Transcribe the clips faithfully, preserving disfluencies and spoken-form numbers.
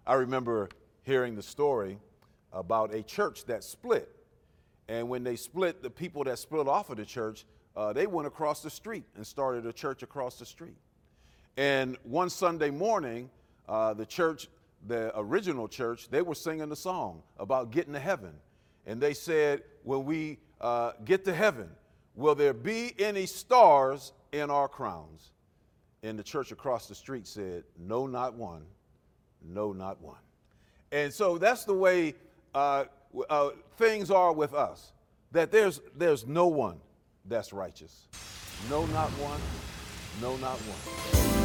I remember hearing the story about a church that split. And when they split, the people that split off of the church, uh, they went across the street and started a church across the street. And one Sunday morning, uh, the church, the original church, they were singing a song about getting to heaven. And they said, when we uh, get to heaven, will there be any stars in our crowns? And the church across the street said, no, not one. No, not one. And so that's the way uh, uh, things are with us, that there's, there's no one that's righteous. No, not one. No, not one.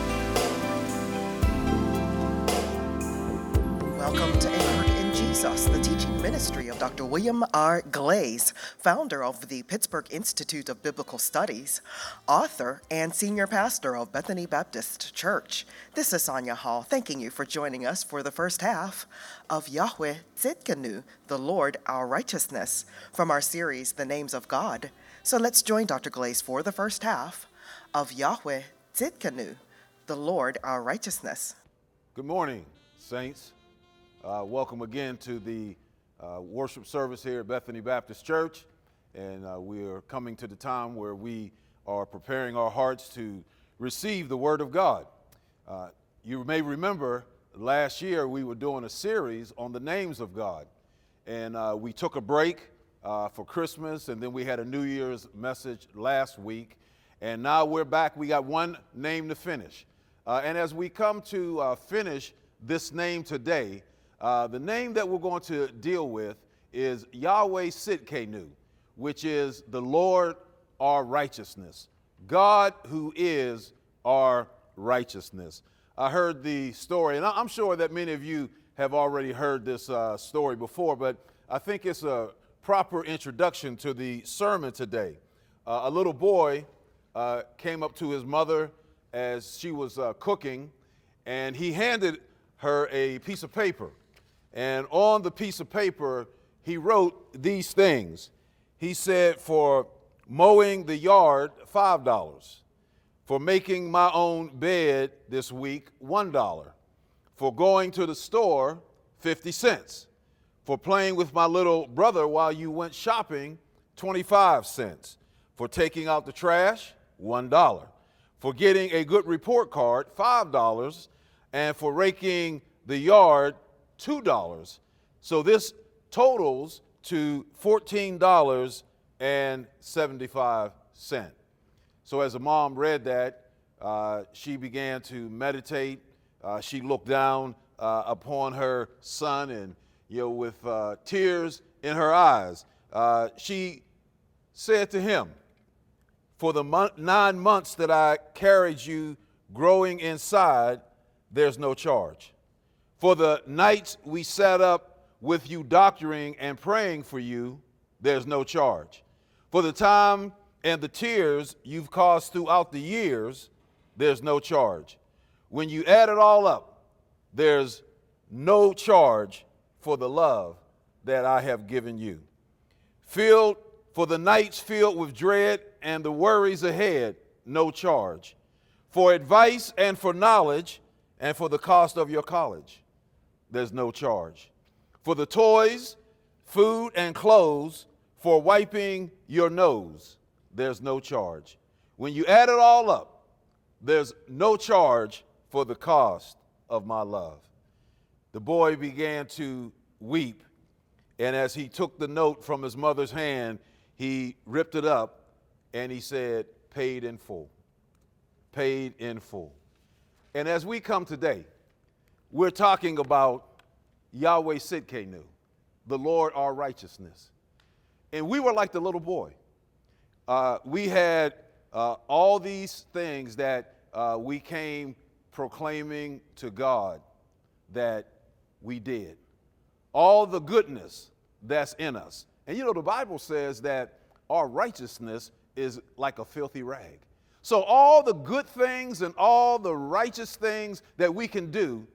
Welcome to Anchored in Jesus, the teaching ministry of Doctor William R. Glaze, founder of the Pittsburgh Institute of Biblical Studies, author and senior pastor of Bethany Baptist Church. This is Sonia Hall, thanking you for joining us for the first half of Yahweh Tzidkenu, the Lord our righteousness, from our series, The Names of God. So let's join Doctor Glaze for the first half of Yahweh Tzidkenu, the Lord our righteousness. Good morning, saints. Uh, welcome again to the uh, worship service here at Bethany Baptist Church. And uh, we are coming to the time where we are preparing our hearts to receive the Word of God. Uh, you may remember last year we were doing a series on the names of God. And uh, we took a break uh, for Christmas, and then we had a New Year's message last week. And now we're back. We got one name to finish. Uh, and as we come to uh, finish this name today, Uh, the name that we're going to deal with is Yahweh Tzidkenu, which is the Lord our righteousness, God who is our righteousness. I heard the story, and I'm sure that many of you have already heard this uh, story before, but I think it's a proper introduction to the sermon today. Uh, a little boy uh, came up to his mother as she was uh, cooking, and he handed her a piece of paper. And on the piece of paper, he wrote these things. He said, for mowing the yard, five dollars. For making my own bed this week, one dollar. For going to the store, fifty cents. For playing with my little brother while you went shopping, twenty-five cents. For taking out the trash, one dollar. For getting a good report card, five dollars. And for raking the yard, two dollars. So this totals to fourteen dollars and seventy-five cents. So as a mom read that, uh, she began to meditate. Uh, she looked down uh, upon her son, and you know, with uh, tears in her eyes, uh, she said to him, for the month, nine months that I carried you growing inside, there's no charge. For the nights we sat up with you doctoring and praying for you, there's no charge. For the time and the tears you've caused throughout the years, there's no charge. When you add it all up, there's no charge for the love that I have given you. Filled for the nights filled with dread and the worries ahead, no charge. For advice and for knowledge and for the cost of your college, there's no charge. For the toys, food, and clothes, for wiping your nose, there's no charge. When you add it all up, there's no charge for the cost of my love. The boy began to weep, and as he took the note from his mother's hand, he ripped it up, and he said, paid in full. Paid in full. And as we come today, we're talking about Yahweh Tzidkenu, the Lord our righteousness. And we were like the little boy. Uh, we had uh, all these things that uh, we came proclaiming to God that we did. All the goodness that's in us. And you know, the Bible says that our righteousness is like a filthy rag. So all the good things and all the righteous things that we can do,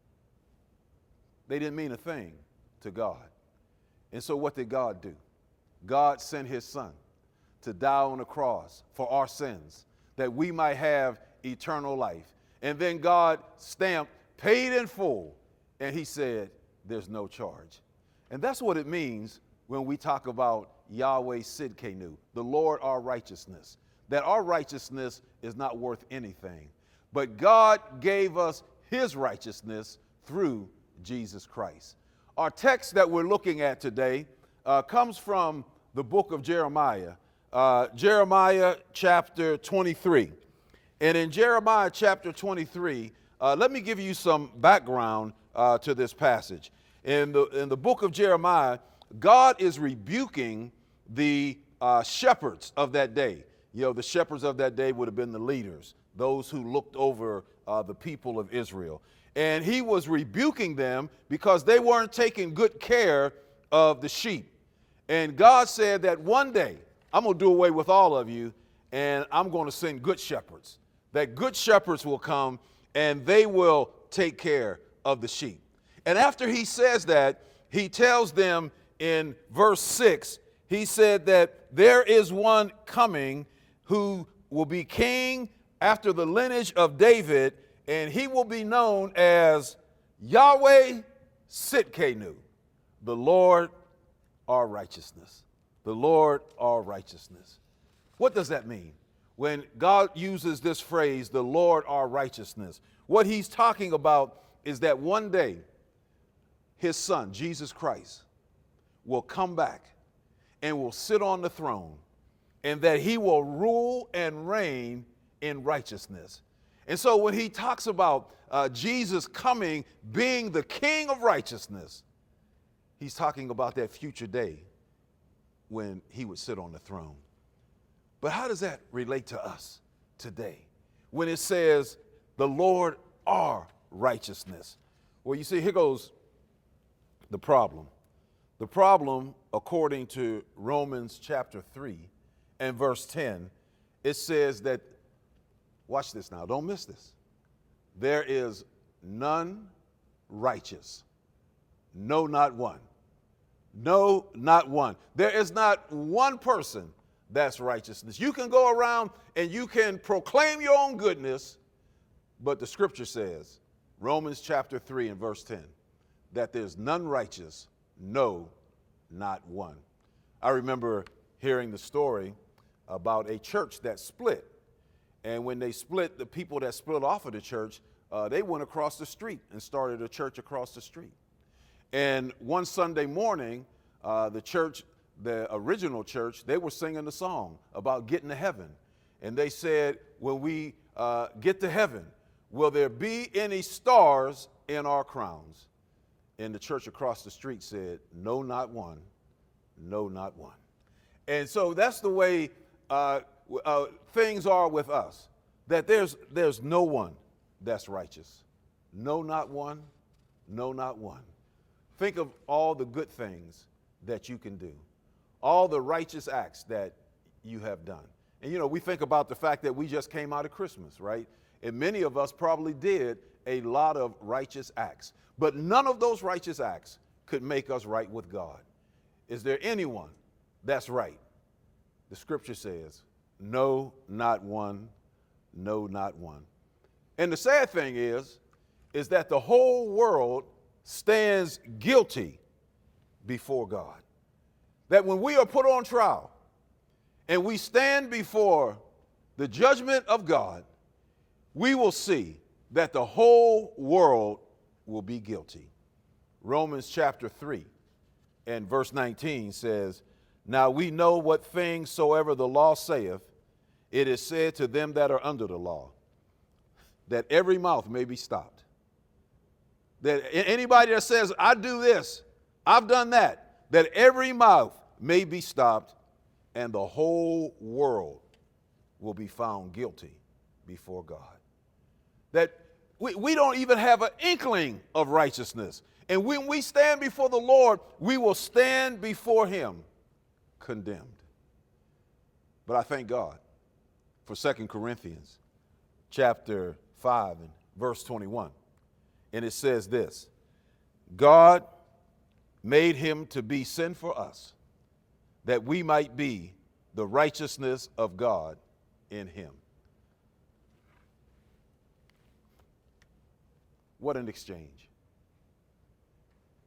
they didn't mean a thing to God. And so what did God do? God sent his son to die on the cross for our sins, that we might have eternal life. And then God stamped, paid in full, and he said, there's no charge. And that's what it means when we talk about Yahweh Sidkenu, the Lord our righteousness, that our righteousness is not worth anything. But God gave us his righteousness through Jesus Christ. Our text that we're looking at today uh, comes from the book of Jeremiah, uh, Jeremiah chapter twenty-three. And in Jeremiah chapter twenty-three, uh, let me give you some background uh, to this passage. In the, in the book of Jeremiah, God is rebuking the uh, shepherds of that day. You know, the shepherds of that day would have been the leaders, those who looked over uh, the people of Israel. And he was rebuking them because they weren't taking good care of the sheep. And God said that one day, I'm going to do away with all of you, and I'm going to send good shepherds. That good shepherds will come, and they will take care of the sheep. And after he says that, he tells them in verse six, he said that there is one coming who will be king after the lineage of David, and he will be known as Yahweh Sidkenu, the Lord our righteousness. The Lord our righteousness. What does that mean? When God uses this phrase, the Lord our righteousness, what he's talking about is that one day his son, Jesus Christ, will come back and will sit on the throne, and that he will rule and reign in righteousness. And so when he talks about uh, Jesus coming, being the King of righteousness, he's talking about that future day when he would sit on the throne. But how does that relate to us today when it says the Lord our righteousness? Well, you see, here goes the problem. The problem, according to Romans chapter three and verse ten, it says that, watch this now, don't miss this. There is none righteous. No, not one. No, not one. There is not one person that's righteousness. You can go around and you can proclaim your own goodness, but the scripture says, Romans chapter three and verse ten, that there's none righteous, no, not one. I remember hearing the story about a church that split. And when they split, the people that split off of the church, uh, they went across the street and started a church across the street. And one Sunday morning, uh, the church, the original church, they were singing the song about getting to heaven. And they said, when we uh, get to heaven, will there be any stars in our crowns? And the church across the street said, no, not one. No, not one. And so that's the way uh, uh, things are with us, that there's, there's no one that's righteous. No, not one. No, not one. Think of all the good things that you can do, all the righteous acts that you have done. And, you know, we think about the fact that we just came out of Christmas, right? And many of us probably did a lot of righteous acts. But none of those righteous acts could make us right with God. Is there anyone that's right? The scripture says, no, not one. No, not one. And the sad thing is, is that the whole world stands guilty before God. That when we are put on trial and we stand before the judgment of God, we will see that the whole world will be guilty. Romans chapter three and verse nineteen says, now we know what things soever the law saith, it is said to them that are under the law, that every mouth may be stopped. That anybody that says, I do this, I've done that, that every mouth may be stopped, and the whole world will be found guilty before God. That we, we don't even have an inkling of righteousness. And when we stand before the Lord, we will stand before him condemned. But I thank God for Second Corinthians chapter five and verse twenty-one. And it says this, God made him to be sin for us, that we might be the righteousness of God in him. What an exchange.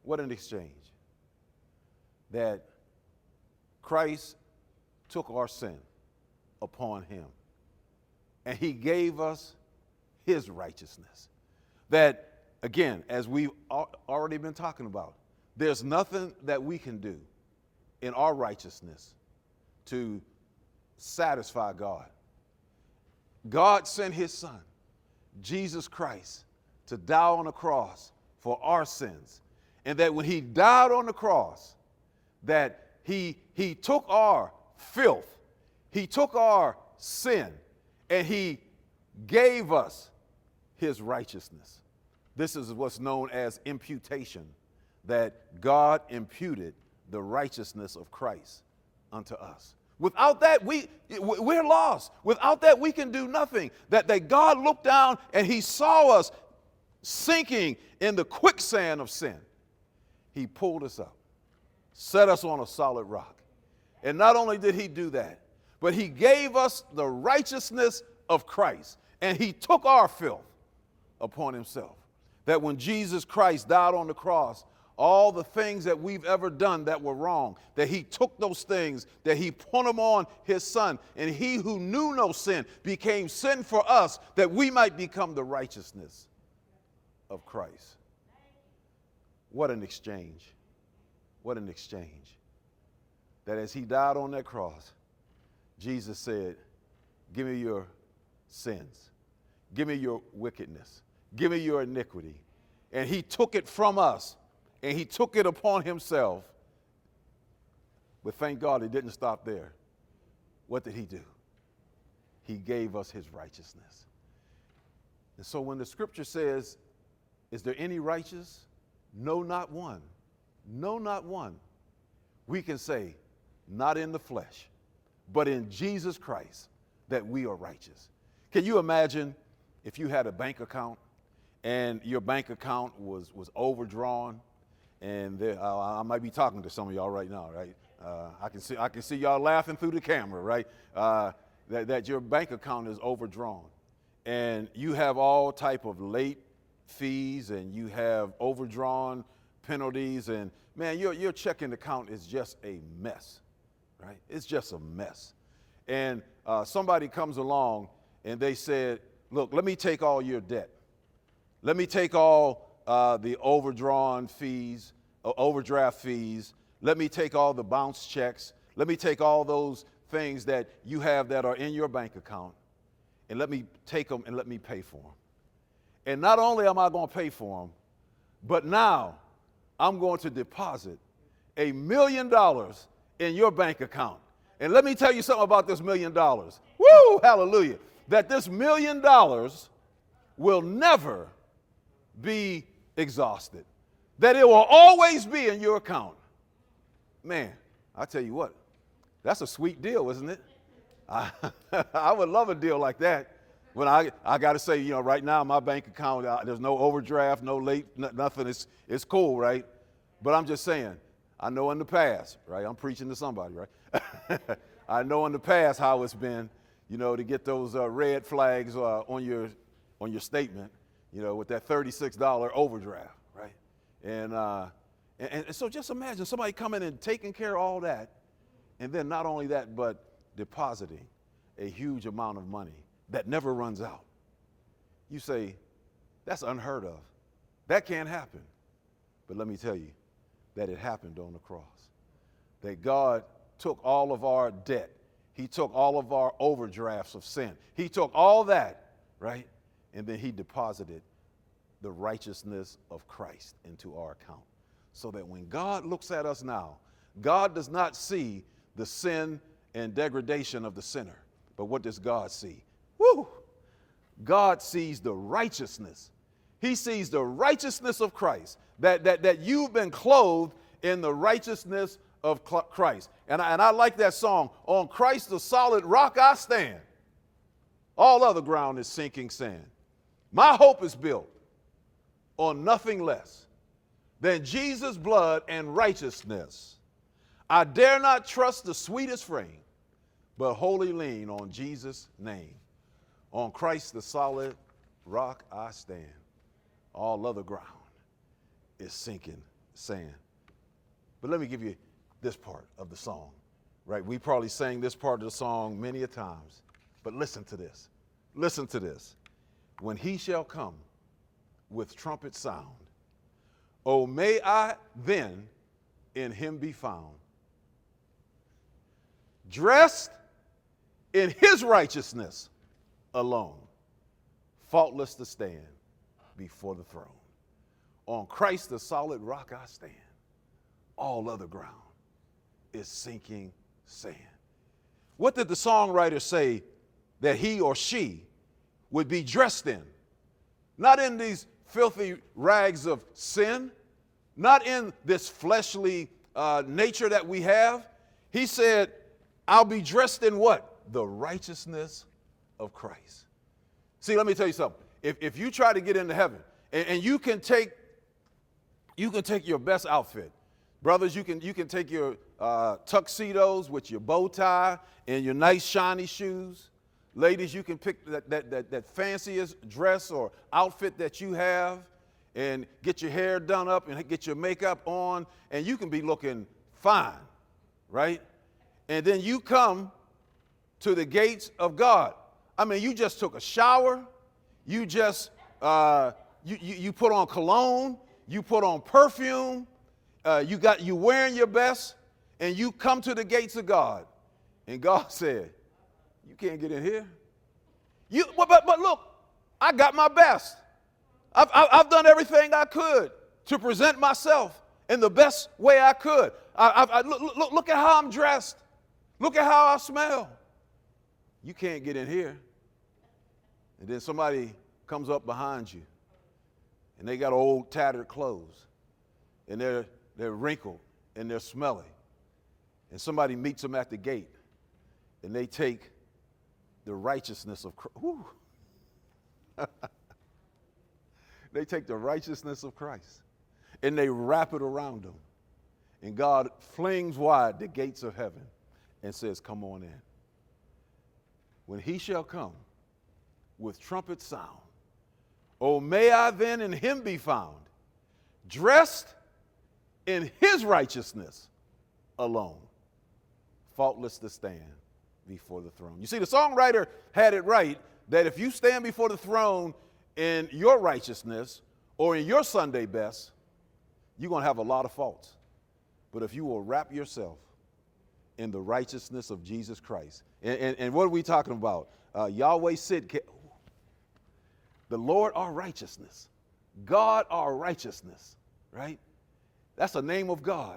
What an exchange. That Christ took our sin upon him, and he gave us his righteousness. That, again, as we've already been talking about, there's nothing that we can do in our righteousness to satisfy God. God sent his son, Jesus Christ, to die on the cross for our sins. And that when he died on the cross, that he, he took our filth, he took our sin, and he gave us his righteousness. This is what's known as imputation, that God imputed the righteousness of Christ unto us. Without that, we, we're lost. Without that, we can do nothing. That, that God looked down and he saw us sinking in the quicksand of sin. He pulled us up, set us on a solid rock. And not only did he do that, but he gave us the righteousness of Christ. And he took our filth upon himself. That when Jesus Christ died on the cross, all the things that we've ever done that were wrong, that he took those things, that he put them on his son, and he who knew no sin became sin for us, that we might become the righteousness of Christ. What an exchange. What an exchange. That as he died on that cross, Jesus said, give me your sins. Give me your wickedness. Give me your iniquity. And he took it from us, and he took it upon himself. But thank God he didn't stop there. What did he do? He gave us his righteousness. And so when the scripture says, is there any righteous? No, not one. No, not one. We can say, not in the flesh, but in Jesus Christ, that we are righteous. Can you imagine if you had a bank account and your bank account was, was overdrawn? And there, uh, I might be talking to some of y'all right now, right? Uh, I can see I can see y'all laughing through the camera, right? Uh, that, that your bank account is overdrawn, and you have all type of late fees, and you have overdrawn penalties, and man, your your checking account is just a mess, right? It's just a mess. And uh, somebody comes along and they said, "Look, let me take all your debt. Let me take all." Uh, the overdrawn fees, uh, overdraft fees. Let me take all the bounce checks. Let me take all those things that you have that are in your bank account, and let me take them and let me pay for them. And not only am I going to pay for them, but now I'm going to deposit a million dollars in your bank account. And let me tell you something about this million dollars. Woo, hallelujah. That this million dollars will never be exhausted, that it will always be in your account. Man, I tell you what, that's a sweet deal, isn't it? I, I would love a deal like that. When I I got to say, you know, right now my bank account, uh, there's no overdraft, no late, n- nothing. It's it's cool, right? But I'm just saying, I know in the past, right? I'm preaching to somebody, right? I know in the past how it's been, you know, to get those uh, red flags uh, on your on your statement. You know, with that thirty-six dollars overdraft, right? And, uh, and and so just imagine somebody coming and taking care of all that, and then not only that, but depositing a huge amount of money that never runs out. You say, that's unheard of. That can't happen. But let me tell you that it happened on the cross. That God took all of our debt. He took all of our overdrafts of sin. He took all that, right? And then he deposited the righteousness of Christ into our account. So that when God looks at us now, God does not see the sin and degradation of the sinner. But what does God see? Woo! God sees the righteousness. He sees the righteousness of Christ. That, that, that you've been clothed in the righteousness of Christ. And I, and I like that song, on Christ the solid rock I stand. All other ground is sinking sand. My hope is built on nothing less than Jesus' blood and righteousness. I dare not trust the sweetest frame, but wholly lean on Jesus' name. On Christ the solid rock I stand. All other ground is sinking sand. But let me give you this part of the song, right? We probably sang this part of the song many a times, but listen to this. Listen to this. When he shall come with trumpet sound, oh, may I then in him be found, dressed in his righteousness alone, faultless to stand before the throne. On Christ the solid rock I stand. All other ground is sinking sand. What did the songwriter say that he or she would be dressed in? Not in these filthy rags of sin, not in this fleshly uh, nature that we have. He said, I'll be dressed in what? The righteousness of Christ. See, let me tell you something. If, if you try to get into heaven, and, and you can take you can take your best outfit. Brothers, you can you can take your uh, tuxedos with your bow tie and your nice shiny shoes. Ladies, you can pick that, that, that, that fanciest dress or outfit that you have and get your hair done up and get your makeup on, and you can be looking fine, right? And then you come to the gates of God. I mean, you just took a shower. You just, uh, you, you, you put on cologne. You put on perfume. Uh, you got, you wearing your best, and you come to the gates of God. And God said, you can't get in here. You, but, but, but look, I got my best. I've, I've, I've done everything I could to present myself in the best way I could. I, I, I, look, look, look at how I'm dressed. Look at how I smell. You can't get in here. And then somebody comes up behind you, and they got old tattered clothes, and they're, they're wrinkled, and they're smelly. And somebody meets them at the gate, and they take the righteousness of Christ. They take the righteousness of Christ, and they wrap it around them. And God flings wide the gates of heaven and says, come on in. When he shall come with trumpet sound, oh, may I then in him be found, dressed in his righteousness alone, faultless to stand before the throne. You see, the songwriter had it right that if you stand before the throne in your righteousness or in your Sunday best, you're going to have a lot of faults. But if you will wrap yourself in the righteousness of Jesus Christ, and, and, and what are we talking about? Uh, Yahweh Sid, the Lord our righteousness, God our righteousness, right? That's the name of God.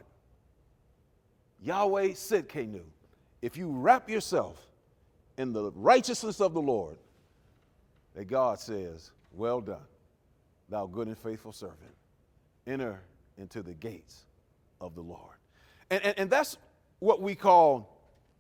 Yahweh Sidkenu. If you wrap yourself in the righteousness of the Lord, that God says, well done, thou good and faithful servant. Enter into the gates of the Lord. And, and, and that's what we call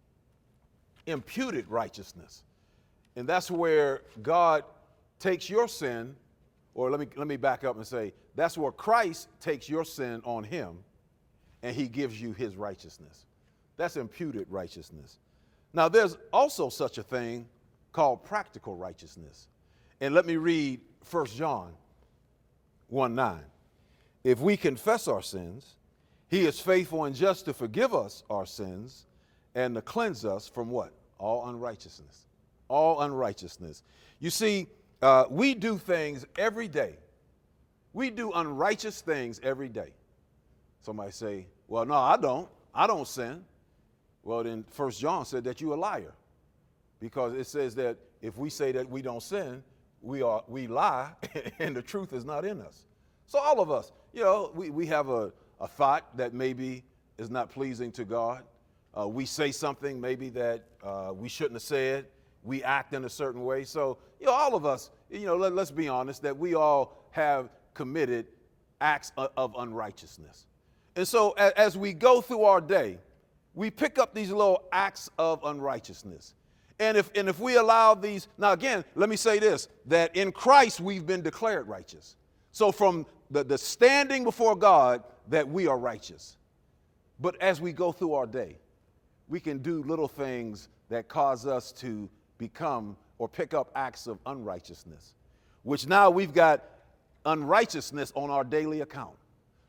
imputed righteousness. And that's where God takes your sin, or let me, let me back up and say, that's where Christ takes your sin on him and he gives you his righteousness. That's imputed righteousness. Now, there's also such a thing called practical righteousness. And let me read First John one nine. If we confess our sins, he is faithful and just to forgive us our sins and to cleanse us from what? All unrighteousness. All unrighteousness. You see, uh, we do things every day. We do unrighteous things every day. Somebody say, well, no, I don't. I don't sin. Well, then First John said that you're a liar, because it says that if we say that we don't sin, we are we lie and the truth is not in us. So all of us, you know, we, we have a, a thought that maybe is not pleasing to God. Uh, we say something maybe that uh, we shouldn't have said. We act in a certain way. So, you know, all of us, you know, let, let's be honest that we all have committed acts of, of unrighteousness. And so as, as we go through our day, we pick up these little acts of unrighteousness. And if, and if we allow these, now again, let me say this, that in Christ we've been declared righteous. So from the, the standing before God that we are righteous. But as we go through our day, we can do little things that cause us to become or pick up acts of unrighteousness, which now we've got unrighteousness on our daily account.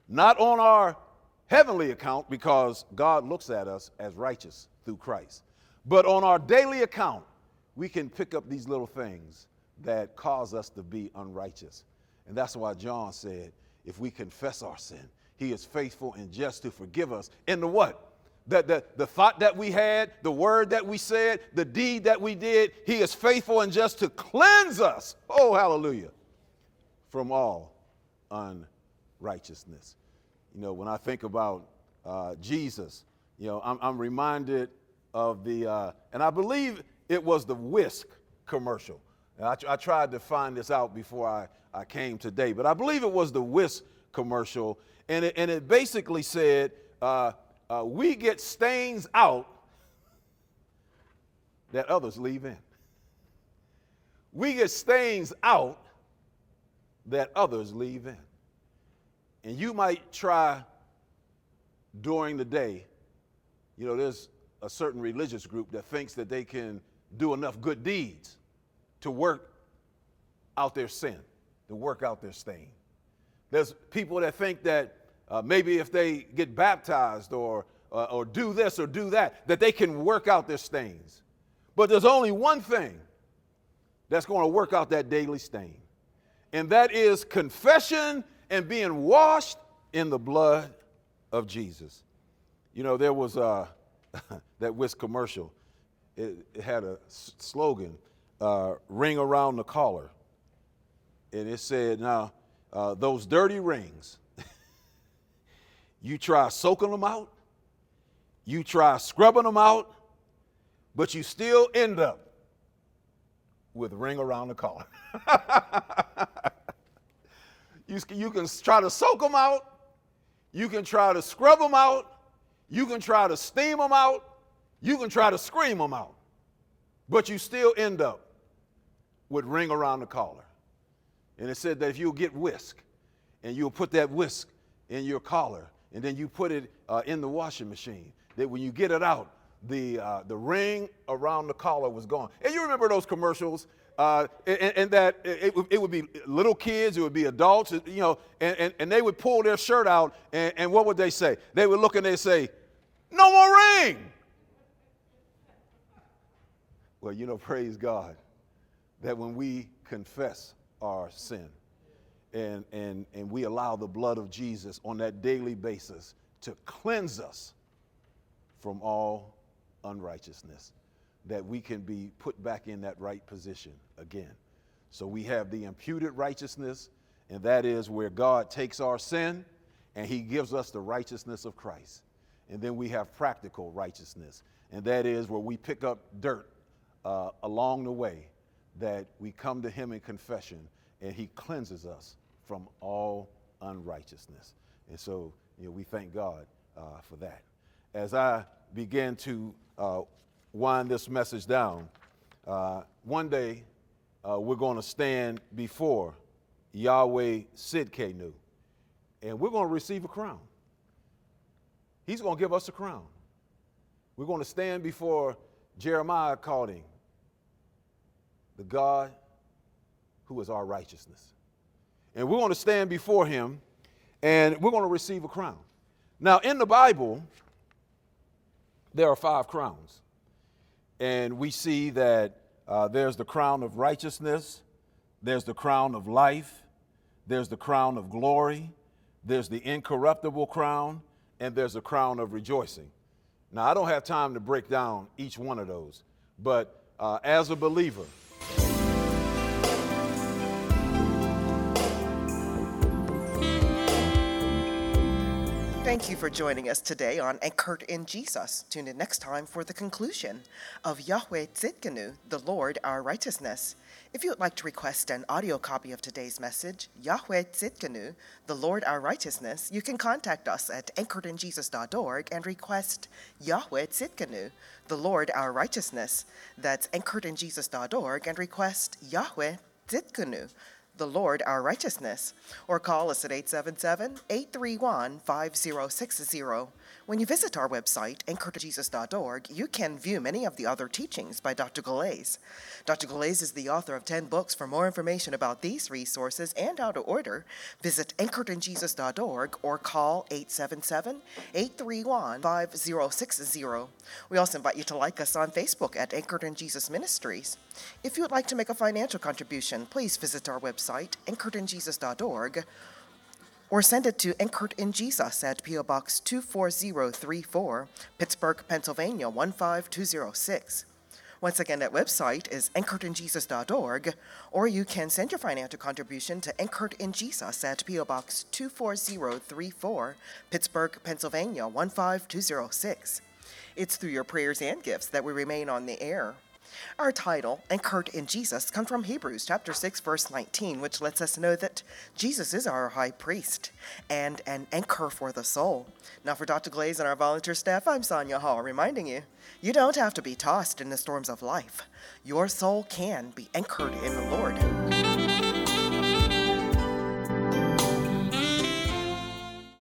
Not on our heavenly account, because God looks at us as righteous through Christ. But on our daily account, we can pick up these little things that cause us to be unrighteous. And that's why John said, if we confess our sin, he is faithful and just to forgive us. And the what? The, the, the thought that we had, the word that we said, the deed that we did, he is faithful and just to cleanse us. Oh, hallelujah. From all unrighteousness. You know, when I think about uh, Jesus, you know, I'm, I'm reminded of the, uh, and I believe it was the Whisk commercial. And I, I tried to find this out before I, I came today, but I believe it was the Whisk commercial. And it, and it basically said, uh, uh, we get stains out that others leave in. We get stains out that others leave in. And you might try during the day, you know, there's a certain religious group that thinks that they can do enough good deeds to work out their sin, to work out their stain. There's people that think that uh, maybe if they get baptized or, uh, or do this or do that, that they can work out their stains. But there's only one thing that's going to work out that daily stain, and that is confession and being washed in the blood of Jesus. You know, there was uh, that Whisk commercial. It, it had a s- slogan, uh, ring around the collar. And it said, now, uh, those dirty rings, you try soaking them out, you try scrubbing them out, but you still end up with a ring around the collar. You, you can try to soak them out. You can try to scrub them out. You can try to steam them out. You can try to scream them out. But you still end up with ring around the collar. And it said that if you'll get whisk and you'll put that whisk in your collar and then you put it uh, in the washing machine, that when you get it out, the, uh, the ring around the collar was gone. And you remember those commercials? Uh, and, and that it, it would be little kids, it would be adults, you know, and, and, and they would pull their shirt out, and, and what would they say? They would look and they'd say, no more ring. Well, you know, praise God that when we confess our sin and, and, and we allow the blood of Jesus on that daily basis to cleanse us from all unrighteousness, that we can be put back in that right position again. So we have the imputed righteousness, and that is where God takes our sin and he gives us the righteousness of Christ. And then we have practical righteousness, and that is where we pick up dirt uh, along the way, that we come to him in confession and he cleanses us from all unrighteousness. And so, you know, we thank God uh, for that. As I begin to uh, wind this message down, uh, one day uh, we're going to stand before Yahweh Sidkenu, and we're going to receive a crown. He's going to give us a crown. We're going to stand before Jeremiah calling the God who is our righteousness. And we're going to stand before him, and we're going to receive a crown. Now, in the Bible, there are five crowns. And we see that uh, there's the crown of righteousness, there's the crown of life, there's the crown of glory, there's the incorruptible crown, and there's a crown of rejoicing. Now, I don't have time to break down each one of those, but uh, as a believer, thank you for joining us today on Anchored in Jesus. Tune in next time for the conclusion of Yahweh Tzidkenu, the Lord our righteousness. If you would like to request an audio copy of today's message, Yahweh Tzidkenu, the Lord our righteousness, you can contact us at anchored in jesus dot org and request Yahweh Tzidkenu, the Lord our righteousness. That's anchored in jesus dot org and request Yahweh Tzidkenu, the Lord our righteousness, or call us at eight seven seven, eight three one, five zero six zero. When you visit our website, anchored in jesus dot org, you can view many of the other teachings by Doctor Galais. Doctor Galais is the author of ten books. For more information about these resources and how to order, visit anchored in jesus dot org or call eight seven seven, eight three one, five zero six zero. We also invite you to like us on Facebook at Anchored in Jesus Ministries. If you would like to make a financial contribution, please visit our website, anchored in jesus dot org, or send it to Anchored in Jesus at P O Box two four zero three four, Pittsburgh, Pennsylvania one five two zero six. Once again, that website is anchored in jesus dot org, or you can send your financial contribution to Anchored in Jesus at P O Box two four zero three four, Pittsburgh, Pennsylvania one five two zero six. It's through your prayers and gifts that we remain on the air. Our title, Anchored in Jesus, comes from Hebrews chapter six, verse nineteen, which lets us know that Jesus is our high priest and an anchor for the soul. Now for Doctor Galais and our volunteer staff, I'm Sonia Hall, reminding you, you don't have to be tossed in the storms of life. Your soul can be anchored in the Lord.